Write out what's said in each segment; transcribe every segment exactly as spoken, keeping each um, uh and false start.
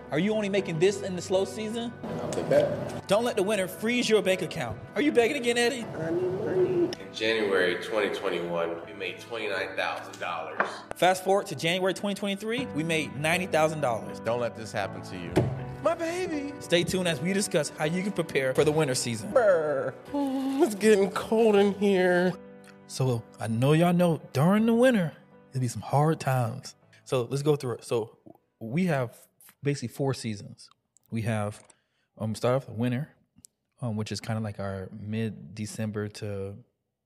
Are you only making this in the slow season? I'll take that. Don't let the winter freeze your bank account. Are you begging again, Eddie? I need money. In January twenty twenty-one, we made twenty-nine thousand dollars. Fast forward to January twenty twenty-three, we made ninety thousand dollars. Don't let this happen to you. My baby. Stay tuned as we discuss how you can prepare for the winter season. Brr. Oh, it's getting cold in here. So I know y'all know during the winter, there'll be some hard times. So let's go through it. So we have basically four seasons. We have, um, start off with winter, um, which is kind of like our mid-December to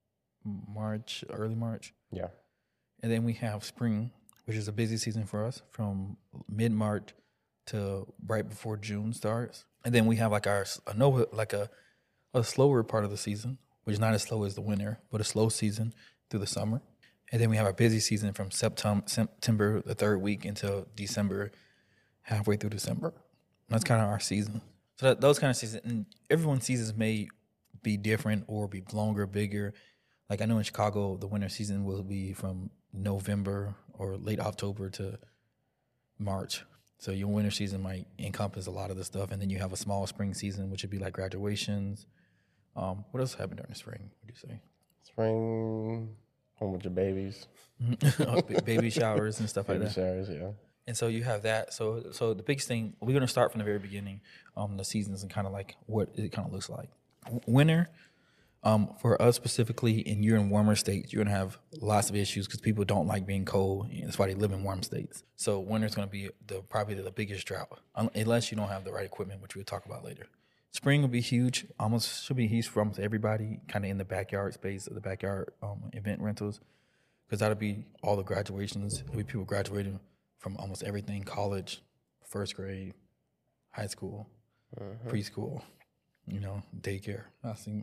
March, early March. Yeah. And then we have spring, which is a busy season for us from mid-March to right before June starts. And then we have like our, I know like a, a slower part of the season, which is not as slow as the winter, but a slow season through the summer. And then we have our busy season from September, September the third week until December, halfway through December. That's kind of our season. So that, those kind of seasons, and everyone's seasons may be different or be longer, bigger. Like I know in Chicago, the winter season will be from November or late October to March. So your winter season might encompass a lot of the stuff. And then you have a small spring season, which would be like graduations. Um, what else happened during the spring, would you say? Spring, home with your babies. Baby showers and stuff Baby like that. showers, yeah. And so you have that. So so the biggest thing, we're going to start from the very beginning, um, the seasons and kind of like what it kind of looks like. Winter, um, for us specifically, and you're in warmer states, you're going to have lots of issues because people don't like being cold. And that's why they live in warm states. So winter's going to be the probably the biggest drought, unless you don't have the right equipment, which we'll talk about later. Spring will be huge. Almost should be huge for almost everybody, kind of in the backyard space of the backyard um, event rentals, because that'll be all the graduations. There'll be people graduating from almost everything: college, first grade, high school, uh-huh. preschool, you know, daycare. I seen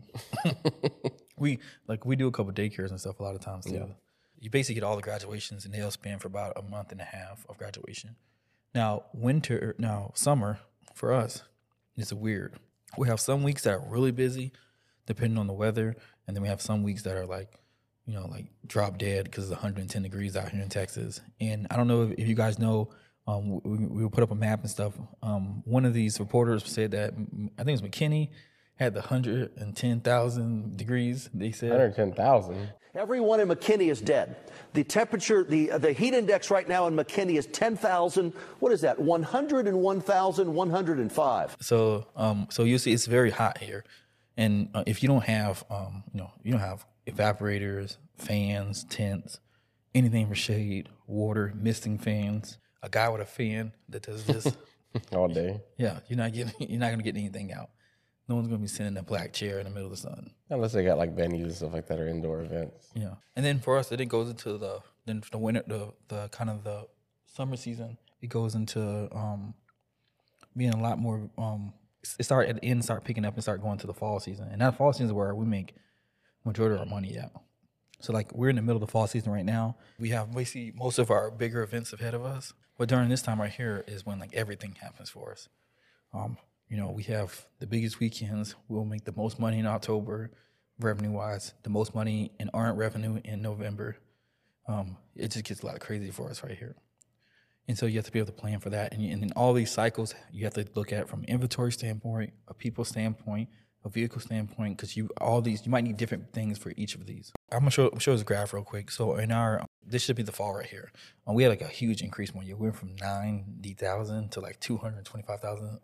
we like we do a couple daycares and stuff a lot of times too. Yeah. You basically get all the graduations, and they'll span for about a month and a half of graduation. Now, winter, now summer for us is weird. We have some weeks that are really busy, depending on the weather, and then we have some weeks that are like, you know, like drop dead because it's one hundred ten degrees out here in Texas. And I don't know if, if you guys know, um, we, we will put up a map and stuff. Um, one of these reporters said that, I think it was McKinney, had the one hundred ten thousand degrees, they said. one hundred ten thousand. Everyone in McKinney is dead. The temperature, the uh, the heat index right now in McKinney is ten thousand. What is that? one hundred one thousand one hundred five. So, um, so you see, it's very hot here, and uh, if you don't have, um, you know, you don't have evaporators, fans, tents, anything for shade, water, misting fans, a guy with a fan that does this all day. Yeah, you're not getting, you're not gonna get anything out. No one's gonna be sitting in a black chair in the middle of the sun. Unless they got like venues and stuff like that or indoor events. Yeah, and then for us, then it goes into the then the winter, the the kind of the summer season. It goes into um, being a lot more. Um, it start at the end, start picking up, and start going to the fall season. And that fall season is where we make majority of our money at. So like we're in the middle of the fall season right now. We have basically most of our bigger events ahead of us. But during this time right here is when like everything happens for us. Um, You know, we have the biggest weekends. We'll make the most money in October, revenue-wise, the most money in earned revenue in November. Um, it just gets a lot crazy for us right here. And so you have to be able to plan for that. And, you, and in all these cycles, you have to look at it from an inventory standpoint, a people standpoint, a vehicle standpoint, because you all these you might need different things for each of these. I'm gonna show, show this graph real quick. So in our this should be the fall right here. Um, we had like a huge increase one year. We went from ninety thousand to like two hundred twenty-five thousand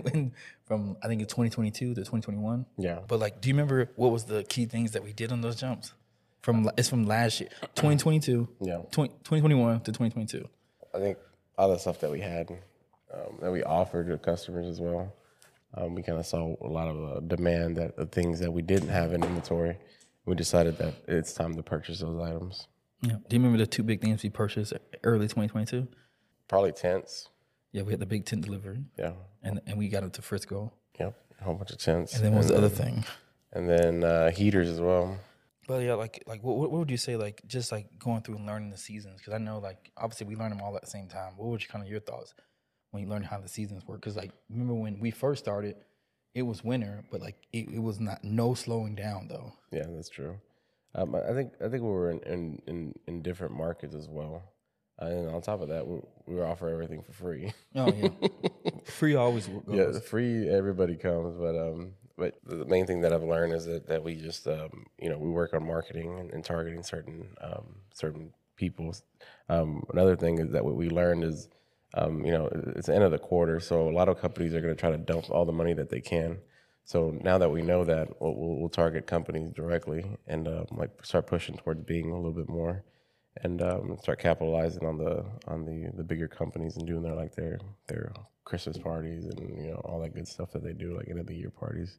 from I think it's twenty twenty-two to twenty twenty-one. Yeah. But like, do you remember what was the key things that we did on those jumps? From it's from last year, twenty twenty-two. Yeah. twenty twenty-one to twenty twenty-two. I think all the stuff that we had um, that we offered to customers as well. Um, we kind of saw a lot of uh, demand that the things that we didn't have in inventory. We decided that it's time to purchase those items. Yeah. Do you remember the two big things we purchased early twenty twenty-two? Probably tents. Yeah, we had the big tent delivery. Yeah. And and we got it to Frisco. Yep, a whole bunch of tents. And then what was and the then, other thing? And then uh, heaters as well. But yeah, like like what what would you say, like just like going through and learning the seasons? Because I know like obviously we learn them all at the same time. What were kind of your thoughts when you learned how the seasons work? Because like remember when we first started, it was winter, but like it, it was not no slowing down though. Yeah, that's true. Um, I think I think we were in, in, in, in different markets as well, uh, and on top of that, we, we offer everything for free. Oh yeah, Free always goes. Yeah, the free everybody comes, but um, but the main thing that I've learned is that, that we just um, you know, we work on marketing and, and targeting certain um, certain people. Um, another thing is that what we learned is, um, you know, it's the end of the quarter, so a lot of companies are going to try to dump all the money that they can. So now that we know that, we'll, we'll, we'll target companies directly and um, like start pushing towards being a little bit more, and um, start capitalizing on the on the, the bigger companies and doing their like their their Christmas parties and, you know, all that good stuff that they do, like end of the year parties,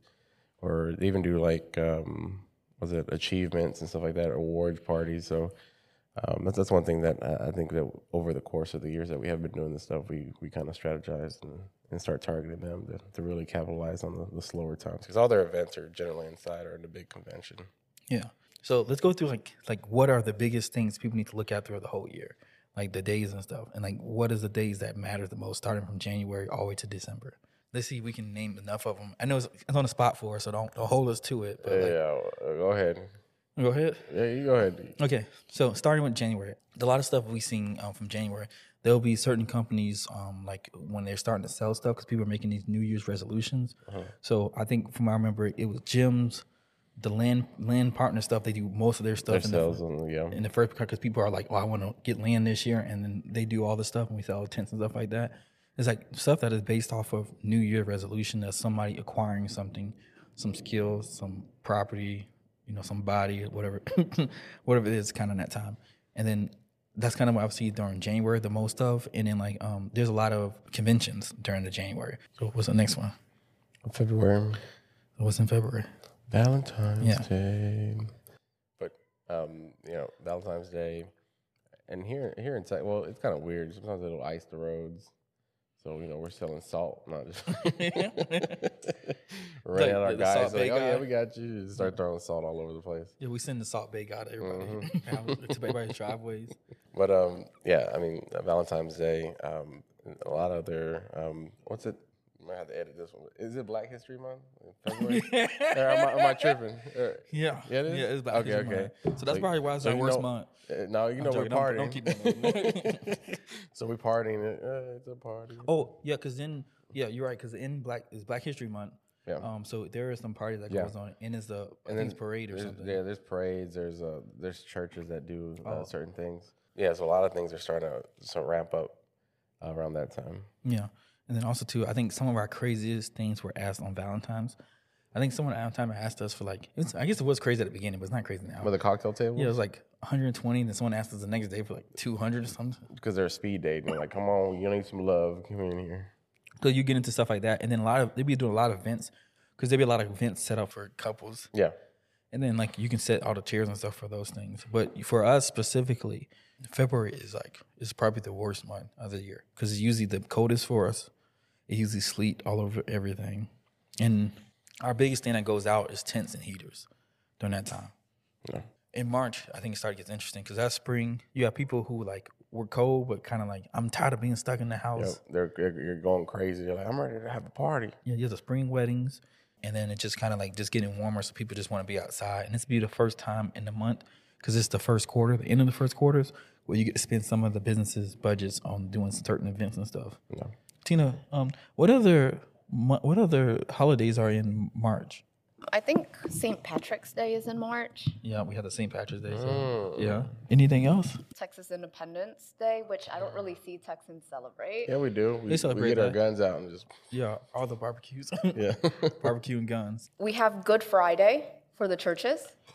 or they even do like um, was it achievements and stuff like that, awards parties. So um, that's that's one thing that I I think that over the course of the years that we have been doing this stuff, we we kind of strategize and, and start targeting them to, to really capitalize on the, the slower times, because all their events are generally inside or in the big convention. Yeah. So let's go through like like what are the biggest things people need to look at throughout the whole year, like the days and stuff, and like what is the days that matter the most, starting from January all the way to December. Let's see if we can name enough of them. I know it's, it's on the spot for us, so don't, don't hold us to it. But like, Yeah, uh, go ahead. go ahead. Yeah, you go ahead. Okay, so starting with January, a lot of stuff we've seen um, from January. There'll be certain companies um, like when they're starting to sell stuff because people are making these New Year's resolutions. Uh-huh. So I think from what I remember, it was gyms, the land land partner stuff. They do most of their stuff in the, on, yeah. in the first because people are like, "Oh, I want to get land this year," and then they do all the stuff and we sell tents and stuff like that. It's like stuff that is based off of New Year resolution. That's somebody acquiring something, some skills, some property, you know, some body, whatever, whatever it is, kind of that time. And then that's kind of what I see during January the most of. And then like, um, there's a lot of conventions during the January. So what's the next one? February. What's in February? Valentine's Yeah. Day. But um, you know, Valentine's Day, and here here in Texas, well, it's kind of weird. Sometimes it'll ice the roads. So, you know, we're selling salt, not just running out our the guys. Salt Bay Like, oh, yeah, guy. we got you. Just start throwing salt all over the place. Yeah, we send the Salt Bay guy to everybody, Mm-hmm. to everybody's driveways. But, um, yeah, I mean, uh, Valentine's Day, um, a lot of their, um, what's it? I might have to edit this one. Is it Black History Month? In February? Or am, I, am I tripping? Or- Yeah, Yeah, it is? yeah, it's Black Okay, History okay. Month. So that's So- probably why it's so our you worst know- month. Uh, no, you know joking. we're Don't- partying. don't keep that name. So we're partying. It. Uh, it's a party. Oh yeah, because then yeah, you're right. Because in Black is Black History Month. Yeah. Um. So there is some party that Yeah. goes on, and it's the I And think it's parade or there's, something. Yeah, there's parades. There's uh, there's churches that do uh, Oh. certain things. Yeah, so a lot of things are starting to sort of ramp up uh, around that time. Yeah, and then also too, I think some of our craziest things were asked on Valentine's. I think someone at time asked us for like, it was, I guess it was crazy at the beginning, but it's not crazy now. But the cocktail table? Yeah, it was like one hundred twenty, and then someone asked us the next day for like two hundred or something. Because they're speed dating. They're like, come on, you need some love. Come in here. So you get into stuff like that, and then a lot of they be doing a lot of events because there be a lot of events set up for couples. Yeah. And then like you can set all the tiers and stuff for those things. But for us specifically, February is like is probably the worst month of the year because it's usually the coldest for us. It usually sleet all over everything, and our biggest thing that goes out is tents and heaters during that time. Yeah. In March, I think it started to get interesting because that spring, you have people who like were cold but kind of like I'm tired of being stuck in the house. Yep. They're, they're you're going crazy. They're like, I'm ready to have a party. Yeah, you have the spring weddings, and then it's just kind of like just getting warmer, so people just want to be outside. And it's be the first time in the month because it's the first quarter, the end of the first quarters, where you get to spend some of the businesses' budgets on doing certain events and stuff. Yeah. Tina, um, what other mo- what other holidays are in March? I think Saint Patrick's Day is in March. Yeah, we have the Saint Patrick's Day. So, yeah. Anything else? Texas Independence Day, which I don't really see Texans celebrate. Yeah, we do. We, They celebrate we get our that. guns out and just, Yeah, all the barbecues. yeah. Barbecue and guns. We have Good Friday for the churches.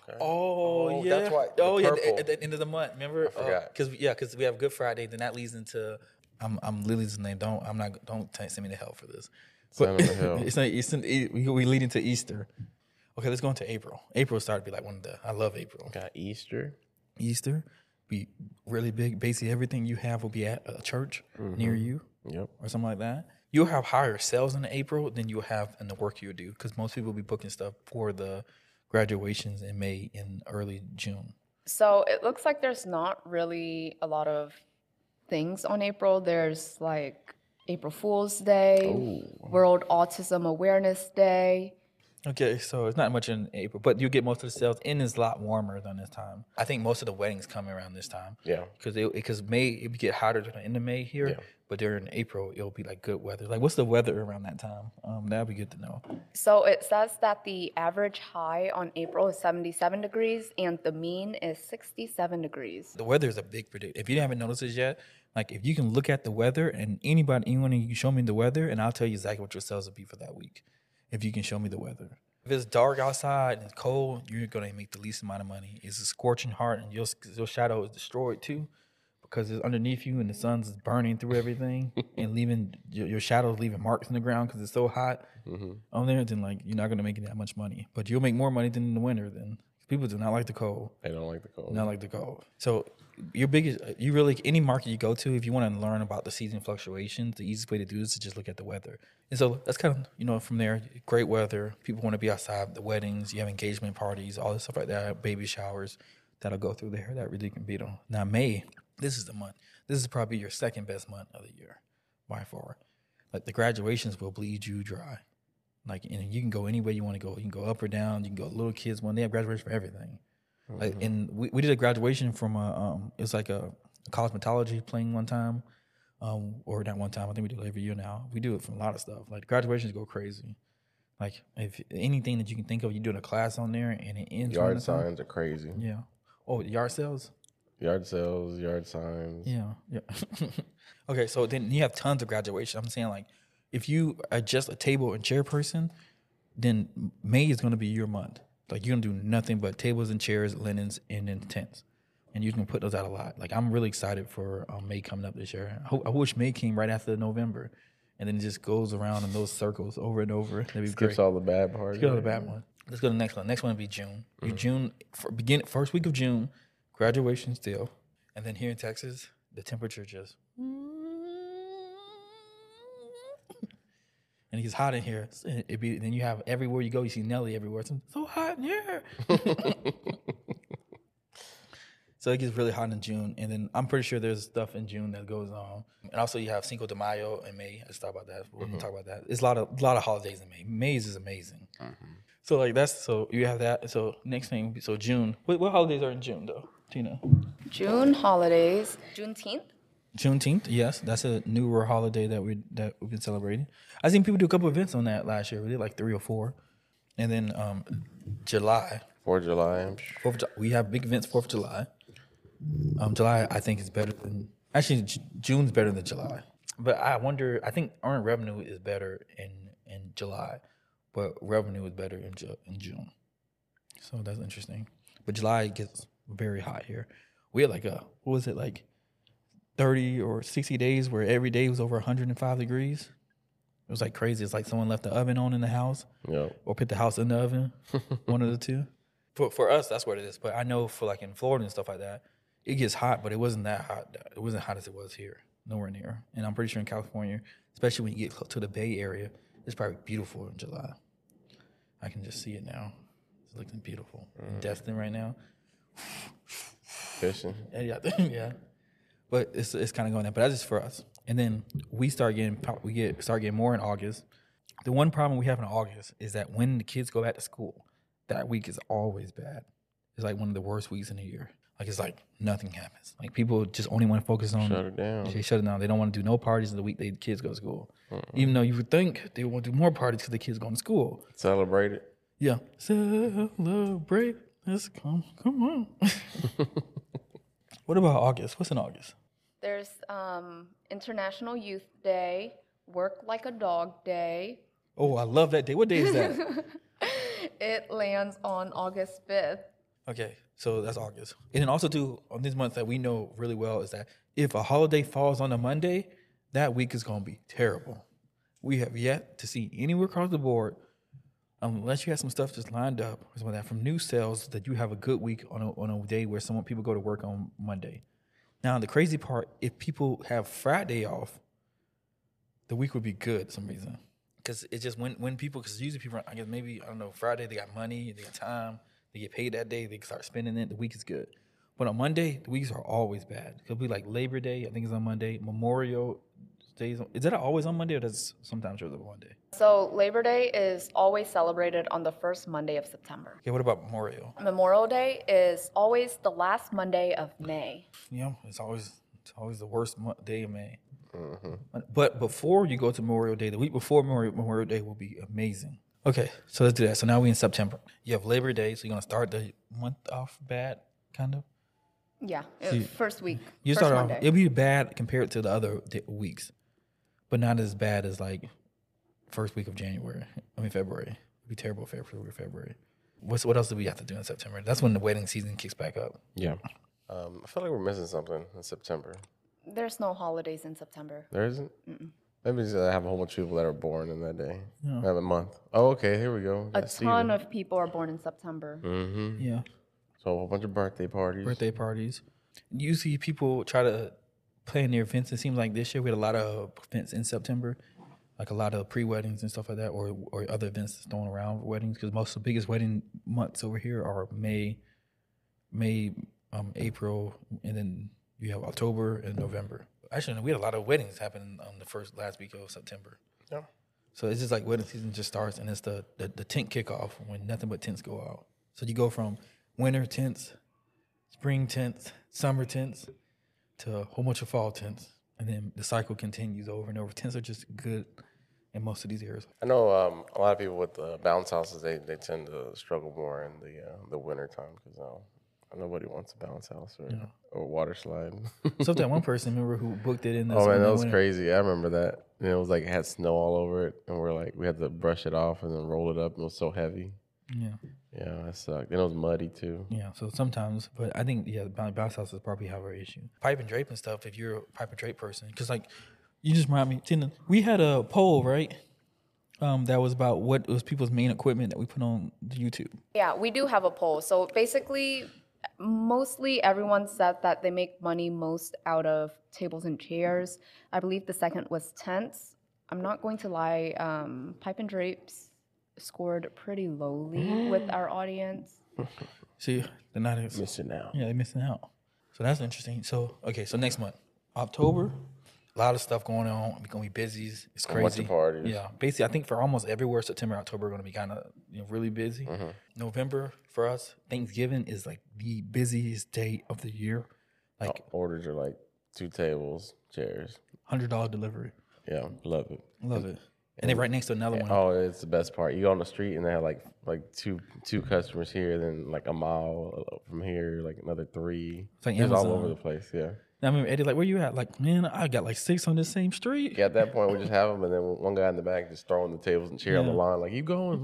Oh, Oh, yeah. that's why- the Oh yeah, purple. at the end of the month. Remember? I forgot. Because yeah, because we have Good Friday. Then that leads into I'm I'm Lily's name. Don't I'm not don't t- send me to hell for this. Send me to hell. it's not. It's an, it, we we lead into Easter. Okay, let's go into April. April started to be like one of the. I love April. Got Easter. Easter be really big. Basically, everything you have will be at a church near you Yep. or something like that. You'll have higher sales in April than you'll have in the work you do because most people will be booking stuff for the graduations in May and early June. So it looks like there's not really a lot of things on April. There's like April Fool's Day, World Autism Awareness Day, Okay, so it's not much in April, but you get most of the sales, and it's a lot warmer than this time. I think most of the weddings come around this time. Yeah. because because May it get hotter than the end of May here, Yeah. but during April it'll be like good weather. Like, what's the weather around that time? Um, that'd be good to know. So it says that the average high on April is seventy-seven degrees and the mean is sixty-seven degrees. The weather is a big predictor. If you haven't noticed this yet, like if you can look at the weather and anybody, anyone, you can show me the weather, and I'll tell you exactly what your sales will be for that week. If you can show me the weather. If it's dark outside and it's cold, you're gonna make the least amount of money. It's a scorching heart, and your your shadow is destroyed too, because it's underneath you and the sun's burning through everything and leaving your, your shadows leaving marks in the ground because it's so hot on there. Then like you're not gonna make that much money, but you'll make more money than in the winter. Then people do not like the cold. They don't like the cold. Not like the cold. So your biggest, you really, any market you go to, if you want to learn about the season fluctuations, the easiest way to do is to just look at the weather. And so that's kind of, you know, from there, great weather. People want to be outside, the weddings, you have engagement parties, all this stuff like that, baby showers that'll go through there. That really can beat them. Now, May, this is the month. This is probably your second best month of the year by far. Like the graduations will bleed you dry. Like, and you can go any way you want to go. You can go up or down. You can go little kids one. They have graduation for everything. Mm-hmm. Like, and we, we did a graduation from a, um, it was like a, a cosmetology playing one time, um, or not one time. I think we do it every year now. We do it from a lot of stuff. Like graduations go crazy. Like if anything that you can think of, you doing a class on there and it ends. Yard signs are crazy. Yeah. Oh, yard sales. Yard sales, yard signs. Yeah. Yeah. Okay, so then you have tons of graduation. I'm saying like, if you are just a table and chair person, then May is going to be your month. Like you're gonna do nothing but tables and chairs, linens, and then tents, and you can put those out a lot. Like I'm really excited for um, May coming up this year. I, ho- I wish May came right after November, and then it just goes around in those circles over and over. That'd be Skips great. all the bad parts. Let's go to the bad one. Let's go to the next one. Next one would be June. Mm-hmm. June, for begin first week of June, graduation still, and then here in Texas, the temperature just. And it's hot in here. It be, then you have everywhere you go, you see Nelly everywhere. It's so hot in here. So it gets really hot in June. And then I'm pretty sure there's stuff in June that goes on. And also you have Cinco de Mayo in May. Let's talk about that. We're mm-hmm. going to talk about that. It's a lot of a lot of holidays in May. May's is amazing. Mm-hmm. So like that's, so you have that. So next thing, so June. What, what holidays are in June though, Tina? June holidays. Juneteenth? Juneteenth, yes, that's a newer holiday that we that we've been celebrating. I seen people do a couple events on that last year. We did like three or four, and then um, July, Fourth of July. Fourth of July, we have big events. Fourth of July. Um, July, I think is better than actually J- June's better than July. But I wonder. I think earned revenue is better in in July, but revenue is better in Ju- in June. So that's interesting. But July gets very hot here. We had like a what was it like? thirty or sixty days where every day was over one hundred five degrees. It was like crazy. It's like someone left the oven on in the house, yep. or put the house in the oven, one of the two. For for us, that's what it is. But I know for like in Florida and stuff like that, it gets hot, but it wasn't that hot. It wasn't hot as it was here, nowhere near. And I'm pretty sure in California, especially when you get to the Bay Area, it's probably beautiful in July. I can just see it now. It's looking beautiful. Mm. In Destin right now. Fishing. Yeah, yeah. But it's it's kind of going there. But that's just for us. And then we start getting we get start getting more in August. The one problem we have in August is that when the kids go back to school, that week is always bad. It's like one of the worst weeks in the year. Like it's like nothing happens. Like people just only want to focus on shut it down. They shut it down. They don't want to do no parties the week the kids go to school. Uh-uh. Even though you would think they want to do more parties because the kids go to school. Celebrate it. Yeah, celebrate. Let's come, come on. What about August? What's in August? There's um, International Youth Day, Work Like a Dog Day. Oh, I love that day. What day is that? It lands on August fifth. Okay, so that's August. And then also, too, on this month that we know really well is that if a holiday falls on a Monday, that week is going to be terrible. We have yet to see anywhere across the board, unless you have some stuff just lined up or something like that from new sales, that you have a good week on a, on a day where someone people go to work on Monday. Now, the crazy part, if people have Friday off, the week would be good for some reason. Because it's just when, when people, because usually people, I guess maybe, I don't know, Friday, they got money, they got time, they get paid that day, they start spending it, the week is good. But on Monday, the weeks are always bad. It'll be like Labor Day, I think it's on Monday, Memorial days. Is that always on Monday, or does sometimes show up on Monday? So Labor Day is always celebrated on the first Monday of September. Okay, what about Memorial? Memorial Day is always the last Monday of May. You know, it's always it's always the worst mo- day of May. Mm-hmm. But before you go to Memorial Day, the week before Memorial, Memorial Day will be amazing. Okay, so let's do that. So now we're in September. You have Labor Day, so you're gonna start the month off bad, kind of. Yeah, See, first week. You first start off. Monday. It'll be bad compared to the other di- weeks, but not as bad as like first week of January. I mean February. It'll be terrible February. February. What's what else do we have to do in September? That's when the wedding season kicks back up. Yeah. Um, I feel like we're missing something in September. There's no holidays in September. There isn't? Mm-mm. Maybe it's, I have a whole bunch of people that are born in that day. Yeah. I have a month. Oh, okay. Here we go. A ton of people are born in September. Mm-hmm. Yeah. So a whole bunch of birthday parties. Birthday parties. You see people try to plan their events. It seems like this year we had a lot of events in September, like a lot of pre-weddings and stuff like that, or or other events thrown around for weddings. Because most of the biggest wedding months over here are May, May, um, April, and then you have October and November. Actually, we had a lot of weddings happen on the first last week of September. Yeah. So it's just like wedding season just starts, and it's the, the, the tent kickoff when nothing but tents go out. So you go from winter tents, spring tents, summer tents, to a whole bunch of fall tents. And then the cycle continues over and over. Tents are just good in most of these areas. I know um, a lot of people with uh, bounce houses, they, they tend to struggle more in the uh, the winter time because uh, nobody wants a bounce house or, yeah. or water slide. So that one person, remember, who booked it in the Oh, man, that was winter. Crazy. I remember that. And it was like, it had snow all over it. And we're like, we had to brush it off and then roll it up. And it was so heavy. Yeah. Yeah, that sucked. And it was muddy, too. Yeah, so sometimes, but I think, yeah, bounce houses probably have our issue. Pipe and drape and stuff, if you're a pipe and drape person. Because, like, you just remind me, Tina, we had a poll, right? Um, that was about what was people's main equipment that we put on the YouTube. Yeah, we do have a poll. So basically, mostly everyone said that they make money most out of tables and chairs. I believe the second was tents. I'm not going to lie, um, pipe and drapes scored pretty lowly with our audience. See, they're not as, missing out. Yeah, they're missing out. So that's interesting. So, okay, so next month, October, a lot of stuff going on. We're going to be busy. It's crazy. A bunch of parties. Yeah. Basically, I think for almost everywhere, September, October are going to be kind of you know, really busy. Mm-hmm. November, for us, Thanksgiving is like the busiest day of the year. Like oh, orders are like two tables, chairs. one hundred dollars delivery. Yeah, love it. Love it. And then right next to another one. Oh, it's the best part. You go on the street and they have like like two two customers here, then like a mile from here, like another three. It's like it's Amazon. all over the place. Yeah. I remember Eddie, like, where you at? Like, man, I got like six on this same street. Yeah, at that point we just have them, and then one guy in the back just throwing the tables and chairs yeah. on the line, like, you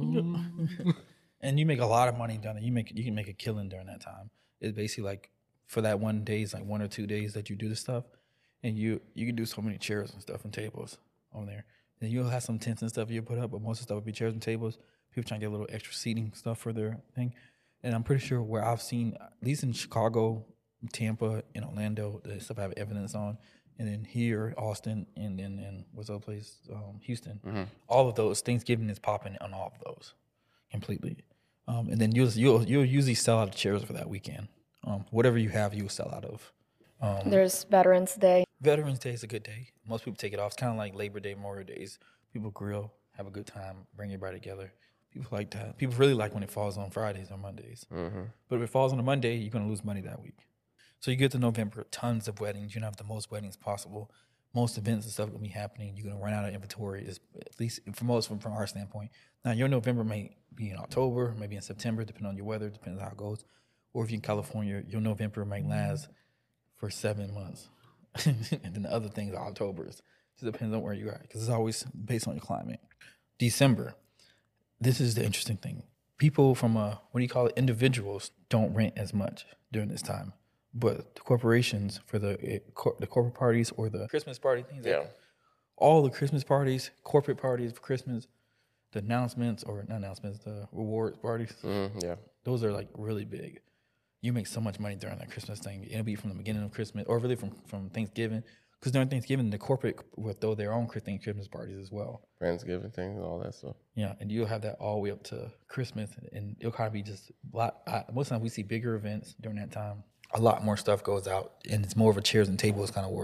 going? And you make a lot of money down there. You make you can make a killing during that time. It's basically like for that one day, it's like one or two days that you do the stuff, and you you can do so many chairs and stuff and tables on there. And you'll have some tents and stuff you put up, but most of the stuff will be chairs and tables. People trying to get a little extra seating stuff for their thing. And I'm pretty sure where I've seen, at least in Chicago, Tampa, and Orlando, the stuff I have evidence on. And then here, Austin, and then and what's the other place? Um, Houston. Mm-hmm. All of those, Thanksgiving is popping on all of those completely. Um, and then you'll, you'll you'll usually sell out of chairs for that weekend. Um, whatever you have, you'll sell out of. Um, There's Veterans Day. Veterans Day is a good day. Most people take it off. It's kind of like Labor Day, Memorial Days. People grill, have a good time, bring everybody together. People like that. People really like when it falls on Fridays or Mondays. Mm-hmm. But if it falls on a Monday, you're going to lose money that week. So you get to November, tons of weddings. You're going to have the most weddings possible. Most events and stuff going to be happening. You're going to run out of inventory, at least for most from, from our standpoint. Now, your November may be in October, maybe in September, depending on your weather, depends on how it goes. Or if you're in California, your November might last for seven months. And then the other things are October's. It depends on where you're at because it's always based on your climate. December, this is the interesting thing. People from, uh, what do you call it, individuals don't rent as much during this time. But the corporations for the uh, cor- the corporate parties or the Christmas party things, yeah. Like all the Christmas parties, corporate parties for Christmas, the announcements or not announcements, the rewards parties, mm, yeah, those are like really big. You make so much money during that Christmas thing. It'll be from the beginning of Christmas or really from, from Thanksgiving. Because during Thanksgiving, the corporate will throw their own Christmas parties as well. Thanksgiving things and all that stuff. Yeah, and you'll have that all the way up to Christmas. And it'll kind of be just a lot. I, most of the time we see bigger events during that time. A lot more stuff goes out. And it's more of a chairs and tables kind of world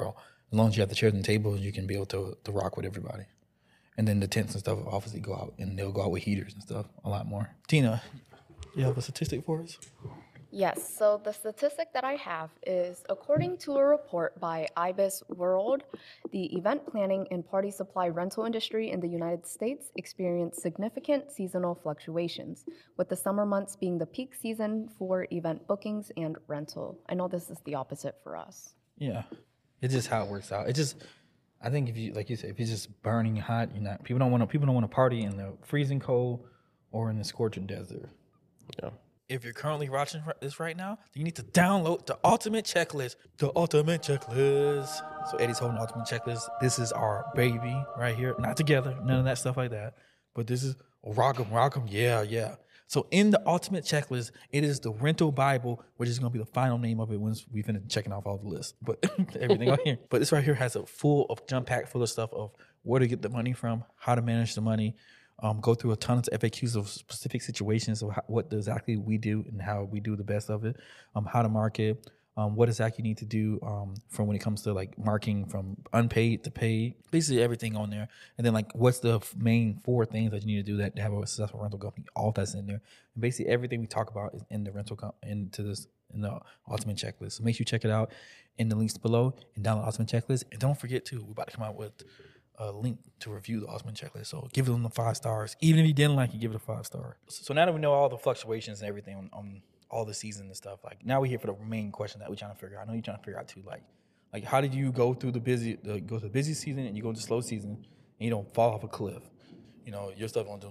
as long as you have the chairs and tables, you can be able to to rock with everybody. And then the tents and stuff obviously go out, and they'll go out with heaters and stuff a lot more. Tina, you have a statistic for us? Yes, so the statistic that I have is according to a report by IBIS World, the event planning and party supply rental industry in the United States experienced significant seasonal fluctuations, with the summer months being the peak season for event bookings and rental. I know this is the opposite for us. Yeah, it's just how it works out. It just, I think if you, like you said, if it's just burning hot, you're not. People don't want to. People don't want to party in the freezing cold or in the scorching desert. Yeah. If you're currently watching this right now, then you need to download the Ultimate Checklist. The Ultimate Checklist. So Eddie's holding the Ultimate Checklist. This is our baby right here. Not together, none of that stuff like that. But this is rock 'em, rock 'em, yeah, yeah. So in the Ultimate Checklist, it is the rental Bible, which is going to be the final name of it once we finish checking off all the lists. But everything on here. But this right here has a full of jump pack full of stuff of where to get the money from, how to manage the money. Um, go through a ton of F A Qs of specific situations of how, what exactly we do and how we do the best of it, um, how to market, um, what exactly you need to do um, from when it comes to like marketing from unpaid to paid, basically everything on there. And then like what's the f- main four things that you need to do that to have a successful rental company, all that's in there. And basically everything we talk about is in the rental com- into this in the Ultimate Checklist. So make sure you check it out in the links below and download the Ultimate Checklist. And don't forget too, we're about to come out with a link to review the Ultimate Checklist. So give them the five stars. Even if you didn't like it, give it a five star. So now that we know all the fluctuations and everything on, on all the season and stuff, like now we're here for the main question that we're trying to figure out. I know you're trying to figure out too, like, like how did you go through the busy, the, go to the busy season and you go into slow season and you don't fall off a cliff? You know, your stuff gonna do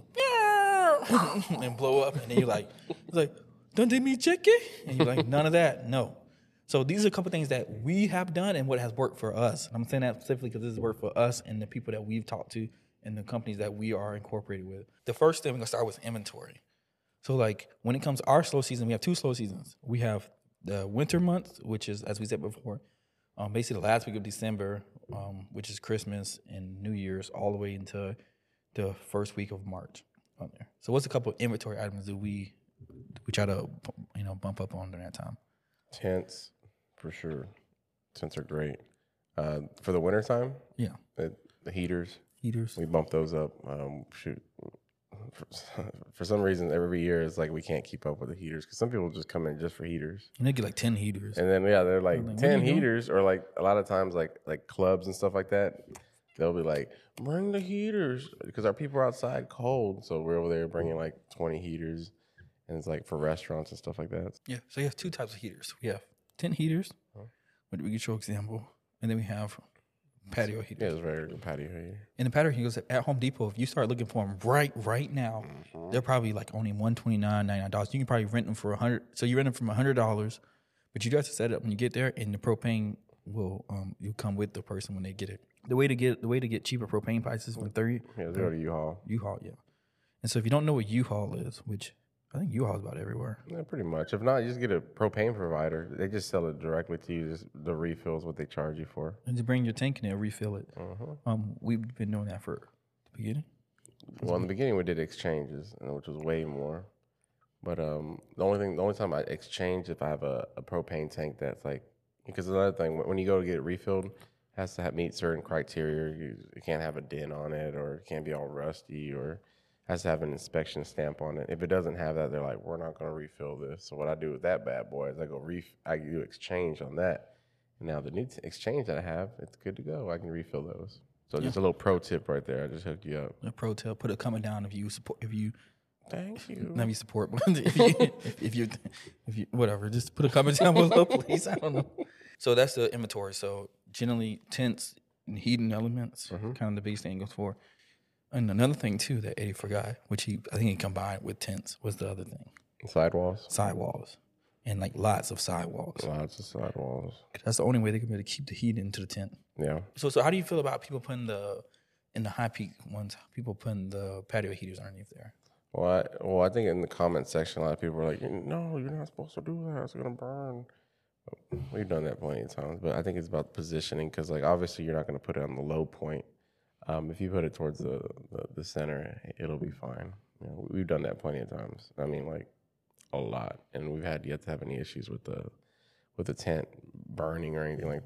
and blow up, and then you're like, it's like, don't they me check it? And you're like, none of that, no. So these are a couple things that we have done and what has worked for us. I'm saying that specifically because this has worked for us and the people that we've talked to and the companies that we are incorporated with. The first thing we're gonna start with inventory. So like when it comes to our slow season, we have two slow seasons. We have the winter months, which is, as we said before, um, basically the last week of December, um, which is Christmas and New Year's, all the way into the first week of March on there. So what's a couple of inventory items that we we try to you know bump up on during that time? Tents, for sure. Tents are great. Uh, for the wintertime, Yeah, the, the heaters, heaters. we bump those up. Um, shoot. For, for some reason, every year it's like we can't keep up with the heaters because some people just come in just for heaters. And they get like ten heaters. And then yeah, they're like, like, what are ten you doing? heaters, or like a lot of times like like clubs and stuff like that. They'll be like, bring the heaters because our people are outside cold, so we're over there bringing like twenty heaters, and it's like for restaurants and stuff like that. Yeah, so you have two types of heaters. We have ten heaters, which we can show example, and then we have patio heaters. Yeah, it's very good patio heater. And the patio heaters at Home Depot, if you start looking for them right right now, Mm-hmm. they're probably like only one twenty nine, ninety nine dollars. You can probably rent them for a hundred. So you rent them from a hundred dollars, but you do have to set it up when you get there, and the propane will um you come with the person when they get it. The way to get the way to get cheaper propane prices from thirty Yeah, they go to U-Haul. U-Haul, yeah. And so if you don't know what U-Haul is, which I think U-Haul is about everywhere. Yeah, pretty much. If not, you just get a propane provider. They just sell it directly to you. Just the refills what they charge you for. And just bring your tank and they'll refill it. Uh-huh. Um, we've been doing that for the beginning. Well, in the beginning we did exchanges, uh, which was way more. But um, the only thing, the only time I exchange if I have a, a propane tank that's like, because another thing, when you go to get it refilled, it has to have, meet certain criteria. You, you can't have a dent on it, or it can't be all rusty, or has to have an inspection stamp on it. If it doesn't have that, they're like, we're not going to refill this. So what I do with that bad boy is I go ref, I do exchange on that. And now the new t- exchange that I have, it's good to go. I can refill those. So just a little pro tip right there. I just hooked you up. A pro tip, put it coming down if you support, if you, Thank you. not if you support, but if you, if, if you, if you, whatever, just put a comment down below, please. I don't know. So that's the inventory. So generally tents and heating elements, kind of the biggest thing it goes for. And another thing too that Eddie forgot, which he I think he combined with tents, was the other thing: Sidewalls. sidewalls, and like lots of sidewalls. Lots of sidewalls. That's the only way they can be able to keep the heat into the tent. Yeah. So, so how do you feel about people putting the in the high peak ones? People putting the patio heaters underneath there. Well, I, well, I think in the comment section, a lot of people are like, no, you're not supposed to do that. It's going to burn. We've done that plenty of times, but I think it's about positioning because, like, obviously you're not going to put it on the low point. Um, if you put it towards the, the, the center, it'll be fine. You know, we've done that plenty of times. I mean, like, a lot. And we've had yet to have any issues with the with the tent burning or anything like that.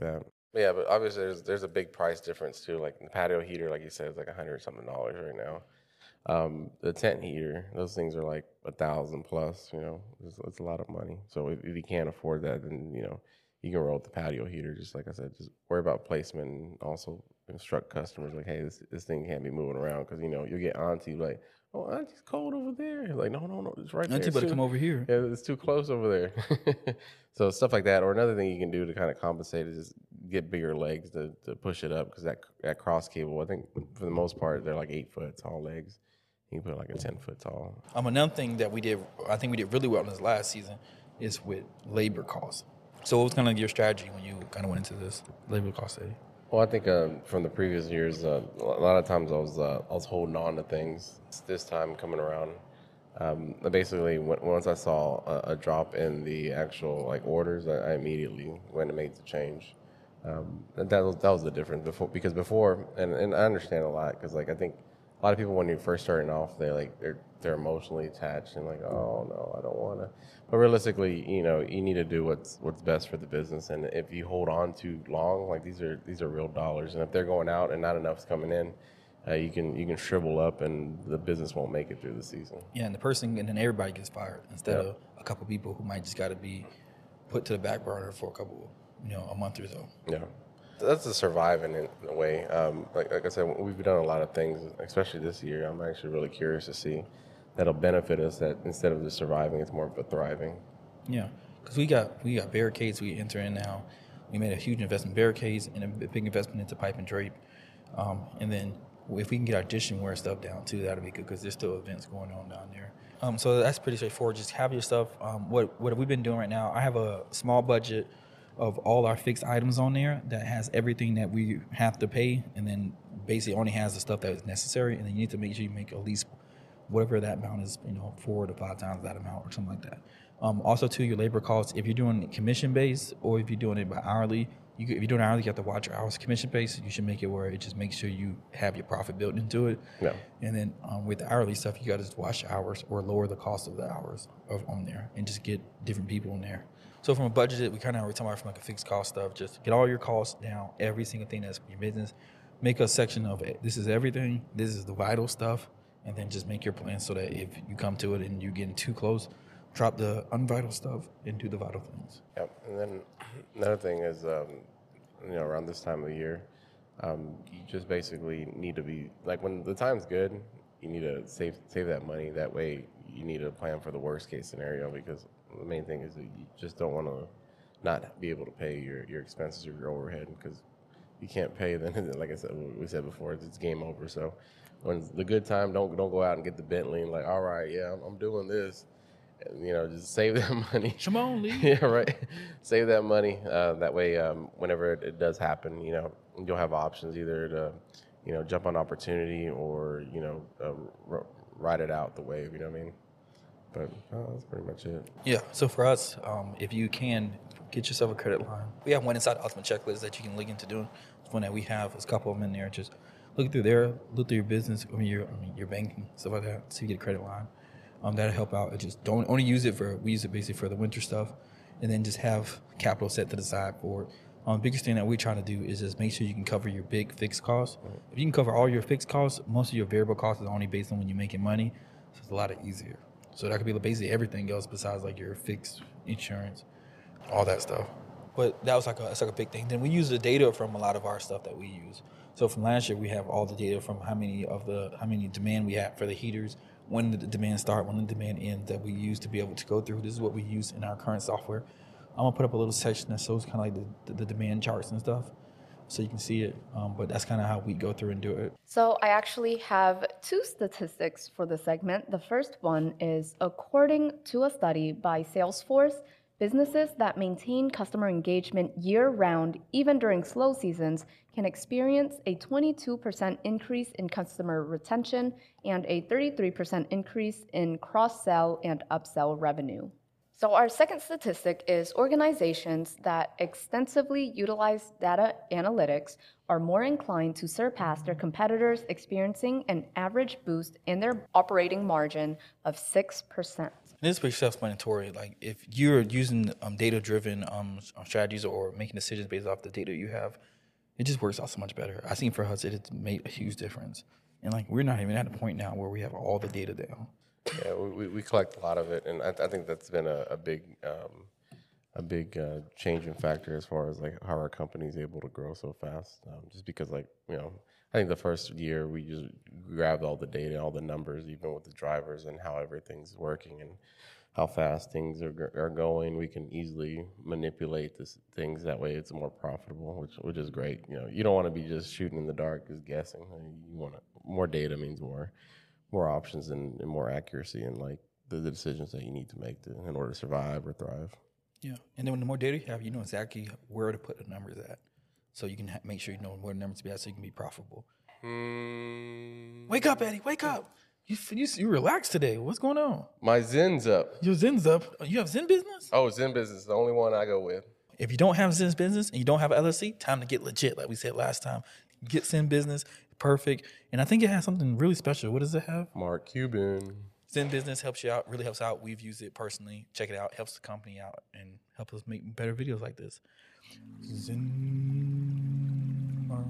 Yeah, but obviously there's there's a big price difference too. Like the patio heater, like you said, is like a hundred something dollars right now. Um, the tent heater, those things are like a thousand plus. You know, it's, it's a lot of money. So if, if you can't afford that, then you know you can roll with the patio heater. Just like I said, just worry about placement and also instruct customers like, hey, this this thing can't be moving around because you know you'll get auntie like, oh, auntie's cold over there. Like, no, no, no, it's right there. Auntie It's better too- come over here. Yeah, it's too close over there. So stuff like that, or another thing you can do to kind of compensate is just get bigger legs to, to push it up because that that cross cable, I think for the most part, they're like eight foot tall legs. You can put like a ten foot tall. Um, another thing that we did, I think we did really well in this last season, is with labor costs. So what was kind of your strategy when you kind of went into this labor cost study? Well, I think uh, from the previous years, uh, a lot of times I was uh, I was holding on to things. This time coming around, um, basically when, once I saw a, a drop in the actual like orders, I, I immediately went and made the change. Um, and that was that was the difference before because before, and, and I understand a lot because like I think a lot of people when you're first starting off, they're like they're they're emotionally attached and like, oh no, I don't want to. But realistically, you know, you need to do what's what's best for the business. And if you hold on too long, like these are these are real dollars. And if they're going out and not enough's coming in, uh, you can you can shrivel up and the business won't make it through the season. Yeah, and the person, and then everybody gets fired instead Yeah. of a couple people who might just got to be put to the back burner for a couple, you know, a month or so. Yeah. That's the surviving in a way. Um, like, like I said, we've done a lot of things, especially this year. I'm actually really curious to see that'll benefit us. That instead of just surviving, it's more of a thriving. Yeah, because we got we got barricades we enter in now. We made a huge investment in barricades and a big investment into pipe and drape. Um, and then if we can get our dish and wear stuff down too, that'll be good because there's still events going on down there. Um, so that's pretty straightforward. Just have your stuff. Um, what what have we been doing right now? I have a small budget of all our fixed items on there that has everything that we have to pay, and then basically only has the stuff that is necessary. And then you need to make sure you make at least whatever that amount is, you know, four to five times that amount or something like that. Um, also, to your labor costs, if you're doing commission based or if you're doing it by hourly, you, if you're doing hourly, you have to watch your hours. Commission based, you should make it where it just makes sure you have your profit built into it. Yeah. And then um, with the hourly stuff, you got to just watch the hours or lower the cost of the hours of, on there and just get different people in there. So from a budget, we kind of were talking about from like a fixed cost stuff. Just get all your costs down, every single thing that's your business. Make a section of it. This is everything. This is the vital stuff, and then just make your plan so that if you come to it and you're getting too close, drop the unvital stuff and do the vital things. Yep. And then another thing is, um, you know, around this time of the year, um, you just basically need to be like when the time's good, you need to save save that money. That way, you need to plan for the worst case scenario because the main thing is that you just don't want to not be able to pay your, your expenses or your overhead because you can't pay. Then, like I said, we said before, it's game over. So, when the good time, don't don't go out and get the Bentley and like, all right, yeah, I'm, I'm doing this. And, you know, just save that money. Come on, Lee. Yeah, right. Save that money. Uh, that way, um, whenever it, it does happen, you know, you'll have options either to, you know, jump on opportunity or, you know, um, r- ride it out the wave. You know what I mean? But oh, that's pretty much it. Yeah. So for us, um, if you can get yourself a credit line, we have one inside the Ultimate Checklist that you can link into doing. It's one that we have. There's a couple of them in there. Just look through there, look through your business, I mean your, I mean, your banking, stuff like that. So you get a credit line. Um, that'll help out. It just don't only use it for. We use it basically for the winter stuff, and then just have capital set to the side for it. Um, the biggest thing that we're trying to do is just make sure you can cover your big fixed costs. If you can cover all your fixed costs, most of your variable costs is only based on when you're making money, so it's a lot easier. So that could be basically everything else besides like your fixed insurance, all that stuff. But that was like a that's like a big thing. Then we use the data from a lot of our stuff that we use. So from last year, we have all the data from how many of the how many demand we have for the heaters, when did the demand start, when the demand ends, that we use to be able to go through. This is what we use in our current software. I'm gonna put up a little section that shows kind of like the, the, the demand charts and stuff, so you can see it. Um, but that's kind of how we go through and do it. So I actually have two statistics for the segment. The first one is according to a study by Salesforce, businesses that maintain customer engagement year-round, even during slow seasons, can experience a twenty-two percent increase in customer retention and a thirty-three percent increase in cross-sell and upsell revenue. So our second statistic is organizations that extensively utilize data analytics are more inclined to surpass their competitors, experiencing an average boost in their operating margin of six percent. And it's pretty self-explanatory. Like if you're using um, data-driven um, strategies or making decisions based off the data you have, it just works out so much better. I think for us, it has made a huge difference. And like we're not even at a point now where we have all the data down. Yeah, we, we collect a lot of it, and I, I think that's been a, a big um, a big uh, changing factor as far as like how our company is able to grow so fast. Um, just because like you know, I think the first year we just grabbed all the data, all the numbers, even with the drivers and how everything's working and how fast things are are going. We can easily manipulate this things that way. It's more profitable, which which is great. You know, you don't want to be just shooting in the dark, just guessing. You want to, more data means more more options and, and more accuracy in like the, the decisions that you need to make to, in order to survive or thrive. Yeah, and then the more data you have, you know exactly where to put the numbers at, so you can ha- make sure you know where the numbers to be at, so you can be profitable. Mm. Wake up, Eddie! Wake up! You you you relaxed today? What's going on? My Zen's up. Your Zen's up. You have Zen business? Oh, Zen Business, the only one I go with. If you don't have Zen business and you don't have L L C, time to get legit, like we said last time. Get Zen business, perfect. And I think it has something really special. What does it have? Mark Cuban. Zen business helps you out, really helps out. We've used it personally. Check it out. Helps the company out and help us make better videos like this. Zen Mark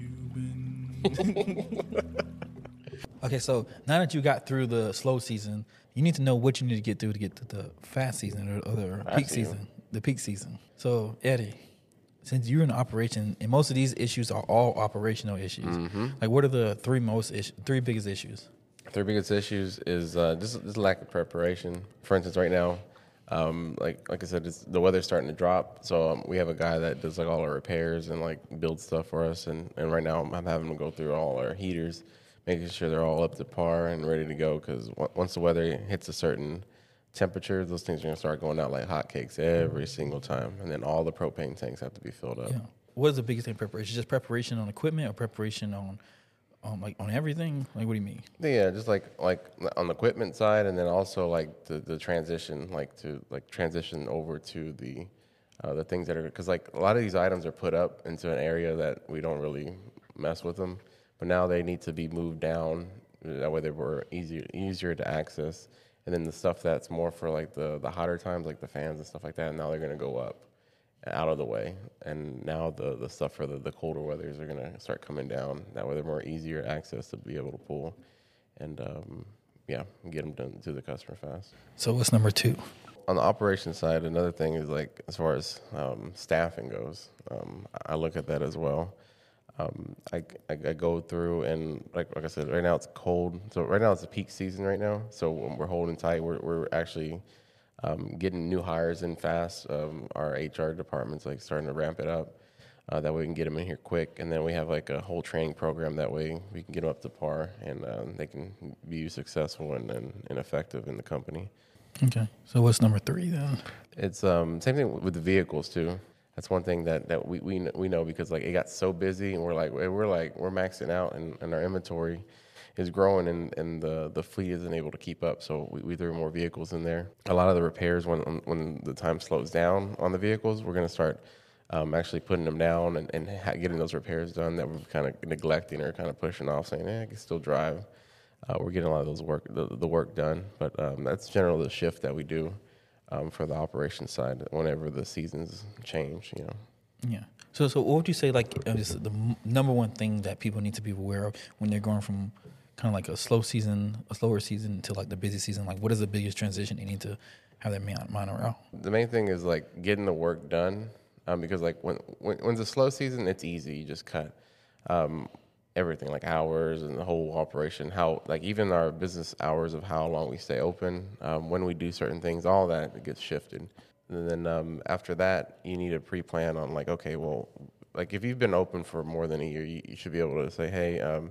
Cuban. Okay, so now that you got through the slow season, you need to know what you need to get through to get to the fast season or, or the peak season. The peak season. So, Eddie, since you're in operation, and most of these issues are all operational issues, mm-hmm. like what are the three most is- three biggest issues? Three biggest issues is uh, just, just lack of preparation. For instance, right now, um, like like I said, it's, the weather's starting to drop. So um, we have a guy that does like all our repairs and like builds stuff for us. And, and right now, I'm having to go through all our heaters, making sure they're all up to par and ready to go. Because w- once the weather hits a certain temperature, those things are gonna start going out like hotcakes every single time. And then all the propane tanks have to be filled up. Yeah. What is the biggest thing preparation? Just preparation on equipment or preparation on Um, like on everything? Like, what do you mean? Yeah, just like like on the equipment side, and then also like the, the transition, like to like transition over to the uh, the things that are, because like a lot of these items are put up into an area that we don't really mess with them, but now they need to be moved down that way they were easier easier to access, and then the stuff that's more for like the the hotter times, like the fans and stuff like that, now they're gonna go up out of the way, and now the, the stuff for the, the colder weathers are going to start coming down. That way they're more easier access to be able to pull and, um, yeah, get them done to the customer fast. So what's number two? On the operations side, another thing is like as far as um, staffing goes, um, I look at that as well. Um, I, I, I go through and like like I said, right now it's cold. So right now it's the peak season right now. So when we're holding tight, we're we're actually Um, getting new hires in fast. Um, our H R department's like starting to ramp it up. Uh, that way we can get them in here quick, and then we have like a whole training program. That way we can get them up to par, and um, they can be successful and, and, and effective in the company. Okay, so what's number three then? It's um, same thing with the vehicles too. That's one thing that, that we, we we know because like it got so busy, and we're like we're like we're maxing out, and, and our inventory is growing, and, and the, the fleet isn't able to keep up, so we, we threw more vehicles in there. A lot of the repairs, when when the time slows down on the vehicles, we're going to start um, actually putting them down and, and ha- getting those repairs done that we're kind of neglecting or kind of pushing off, saying, eh, I can still drive. Uh, we're getting a lot of those work the, the work done, but um, that's generally the shift that we do um, for the operations side whenever the seasons change, you know. Yeah. So so what would you say like is the m- number one thing that people need to be aware of when they're going from kind of like a slow season, a slower season to like the busy season? Like, what is the biggest transition they need to have their mind, mind around? The main thing is like getting the work done, um, because like when, when when's a slow season, it's easy. You just cut um, everything, like hours and the whole operation. How like even our business hours of how long we stay open, um, when we do certain things, all that gets shifted. And then um, after that, you need to pre-plan on like, okay, well, like if you've been open for more than a year, you, you should be able to say, hey. Um,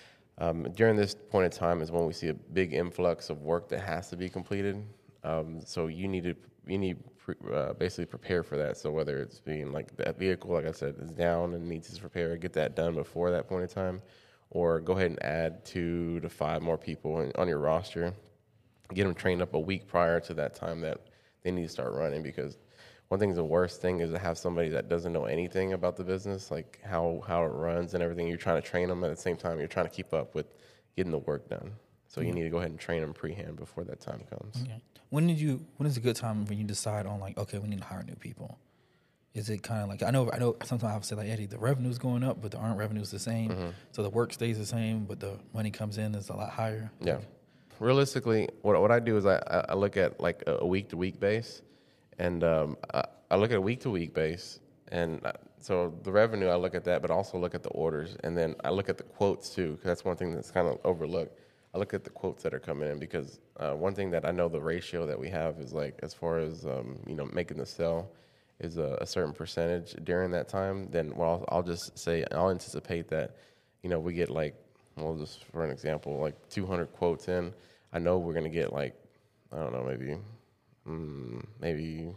Um, during this point in time is when we see a big influx of work that has to be completed. Um, so you need to you need pre, uh, basically prepare for that. So whether it's being like that vehicle, like I said, is down and needs to repair, get that done before that point in time, or go ahead and add two to five more people in, on your roster, get them trained up a week prior to that time that they need to start running. Because one thing, the worst thing is to have somebody that doesn't know anything about the business, like how, how it runs and everything. You're trying to train them at the same time. You're trying to keep up with getting the work done. So you need to go ahead and train them pre-hand before that time comes. Okay. When did you? When is a good time when you decide on like, okay, we need to hire new people? Is it kind of like I know I know sometimes I have to say like Eddie, the revenue's going up, but the aren't revenues the same. Mm-hmm. So the work stays the same, but the money comes in is a lot higher. Yeah. Realistically, what what I do is I, I look at like a week to week base, and um, I, I look at a week to week base, and so the revenue I look at that, but also look at the orders, and then I look at the quotes too, because that's one thing that's kind of overlooked. I look at the quotes that are coming in because uh, one thing that I know the ratio that we have is like as far as um, you know making the sale is a, a certain percentage during that time. Then well I'll, I'll just say I'll anticipate that you know we get like well just for an example like two hundred quotes in. I know we're gonna get like I don't know maybe mm, maybe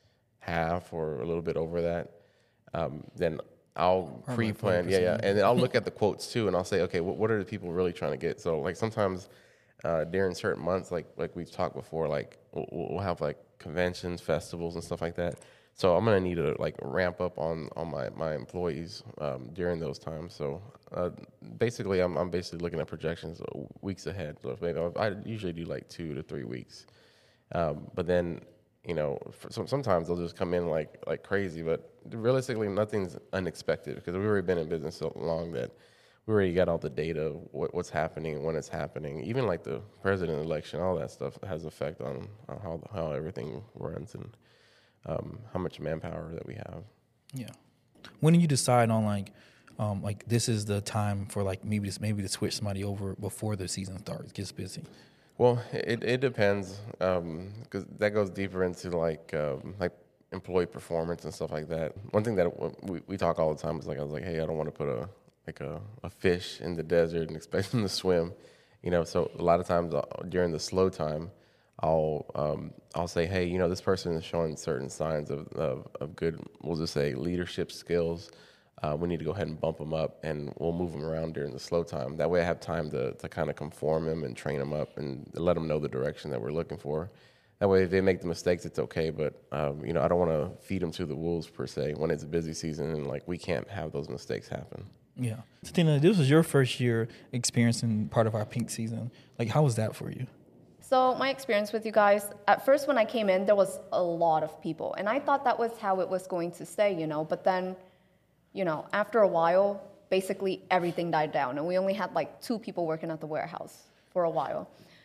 half or a little bit over that. Um, then I'll pre-plan, yeah, yeah, and then I'll look at the quotes too, and I'll say, okay, what, what are the people really trying to get? So, like sometimes uh, during certain months, like like we've talked before, like we'll, we'll have like conventions, festivals, and stuff like that. So I'm gonna need to like ramp up on on my my employees um, during those times. So uh, basically, I'm I'm basically looking at projections weeks ahead. So maybe I usually do like two to three weeks, um, but then. You know, for, so sometimes they'll just come in like like crazy, but realistically, nothing's unexpected because we've already been in business so long that we already got all the data, what, what's happening, when it's happening. Even like the president election, all that stuff has effect on, on how how everything runs and um, how much manpower that we have. Yeah. When do you decide on like, um, like this is the time for like maybe just maybe to switch somebody over before the season starts, gets busy? Well, it it depends because um, that goes deeper into like um, like employee performance and stuff like that. One thing that we, we talk all the time is like I was like, hey, I don't want to put a like a, a fish in the desert and expect them to swim, you know. So a lot of times during the slow time, I'll um, I'll say, hey, you know, this person is showing certain signs of of, of good, we'll just say leadership skills. Uh, we need to go ahead and bump them up, and we'll move them around during the slow time. That way I have time to, to kind of conform them and train them up and let them know the direction that we're looking for. That way if they make the mistakes, it's okay, but um, you know, I don't want to feed them to the wolves per se when it's a busy season and like we can't have those mistakes happen. Yeah. Tina, this was your first year experiencing part of our pink season. Like, how was that for you? So my experience with you guys, at first when I came in, there was a lot of people, and I thought that was how it was going to stay, you know, but then you know, after a while, basically everything died down, and we only had like two people working at the warehouse for a while.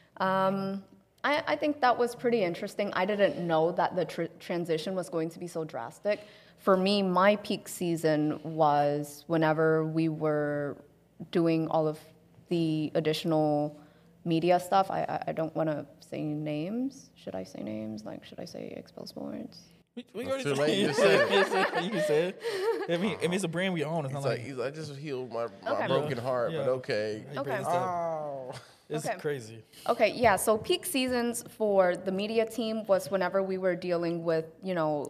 Um, I, I think that was pretty interesting. I didn't know that the tr- transition was going to be so drastic. For me, my peak season was whenever we were doing all of the additional media stuff. I, I don't want to say names. Should I say names? Like, should I say Expo Sports? We, we already too said late. it. You said it. You can say it. I mean, I mean, it's a brand we own. It's He's not like, like, he's like, I just healed my, my Okay. broken heart, Yeah. but okay. Okay. Oh. it's Okay. crazy. Okay, yeah, so peak seasons for the media team was whenever we were dealing with, you know,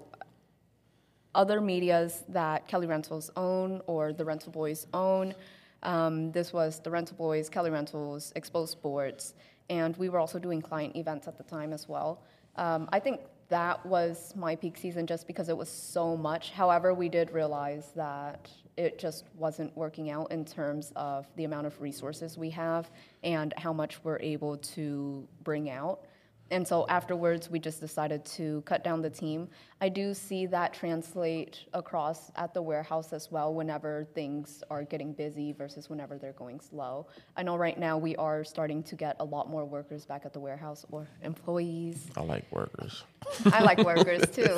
other medias that Kelly Rentals own or the Rental Boys own. Um, this was the Rental Boys, Kelly Rentals, Expo Sports, and we were also doing client events at the time as well. Um, I think that was my peak season just because it was so much. However, we did realize that it just wasn't working out in terms of the amount of resources we have and how much we're able to bring out. And so afterwards, we just decided to cut down the team. I do see that translate across at the warehouse as well whenever things are getting busy versus whenever they're going slow. I know right now we are starting to get a lot more workers back at the warehouse or employees. I like workers. I like workers too.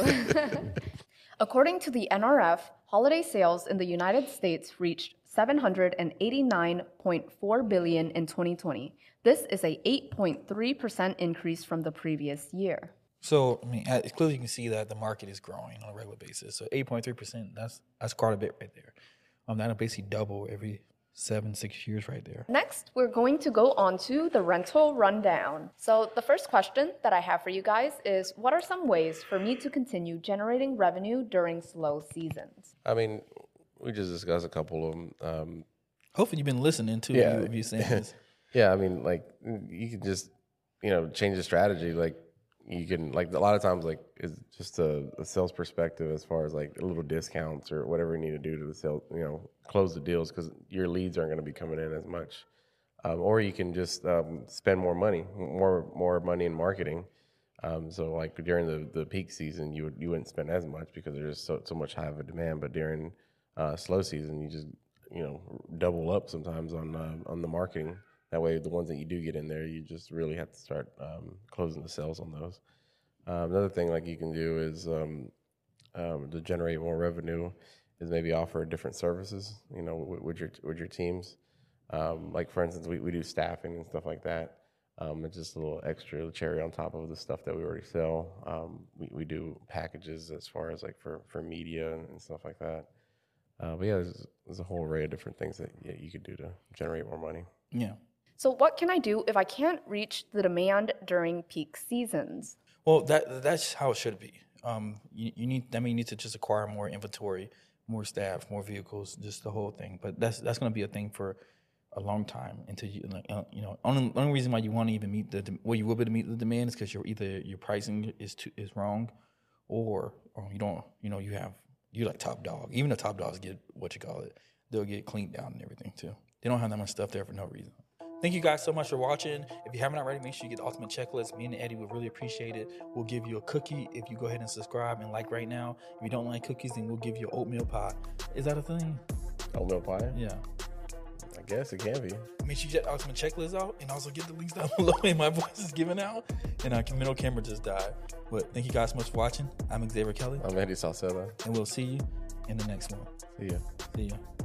According to the N R F, holiday sales in the United States reached seven hundred eighty-nine point four billion dollars in twenty twenty. This is a eight point three percent increase from the previous year. So, I mean, it's clearly you can see that the market is growing on a regular basis. So eight point three percent, that's that's quite a bit right there. Um, that'll basically double every seven, six years right there. Next, we're going to go on to the rental rundown. So the first question that I have for you guys is, what are some ways for me to continue generating revenue during slow seasons? I mean, we just discussed a couple of them. Um, Hopefully you've been listening to Yeah. you if you're saying this. yeah, I mean, like you can just, you know, change the strategy. Like you can, like a lot of times, like it's just a, a sales perspective as far as like a little discounts or whatever you need to do to the sale, you know, close the deals because your leads aren't going to be coming in as much. um, or you can just um, spend more money, more more money in marketing. Um, so like during the, the peak season, you would, you wouldn't spend as much because there's so so much high of a demand. But during uh, slow season, you just you know double up sometimes on uh, on the marketing. That way, the ones that you do get in there, you just really have to start um, closing the sales on those. Um, another thing like you can do is um, um, to generate more revenue is maybe offer different services. You know, with, with your with your teams. Um, like for instance, we, we do staffing and stuff like that. Um, it's just a little extra cherry on top of the stuff that we already sell. Um, we, we do packages as far as like for, for media and, and stuff like that. Uh, but yeah, there's, there's a whole array of different things that yeah, you could do to generate more money. Yeah. So what can I do if I can't reach the demand during peak seasons? Well, that that's how it should be. Um, you, you need, I mean, you need to just acquire more inventory, more staff, more vehicles, just the whole thing. But that's that's going to be a thing for a long time until you, like, uh, you know, only only reason why you want to even meet the, well, you will be able to meet the demand is because you're either your pricing is too, is wrong, or or you don't, you know, you have you're like Top Dog. Even the Top Dogs get what you call it, they'll get cleaned down and everything too. They don't have that much stuff there for no reason. Thank you guys so much for watching. If you haven't already, make sure you get the Ultimate Checklist. Me and Eddie would really appreciate it. We'll give you a cookie if you go ahead and subscribe and like right now. If you don't like cookies, then we'll give you oatmeal pie. Is that a thing? Oatmeal pie? Yeah. I guess it can be. Make sure you get the Ultimate Checklist out and also get the links down below. And my voice is giving out and our middle camera just died. But thank you guys so much for watching. I'm Xavier Kelly. I'm Eddie Salceda. And we'll see you in the next one. See ya. See ya.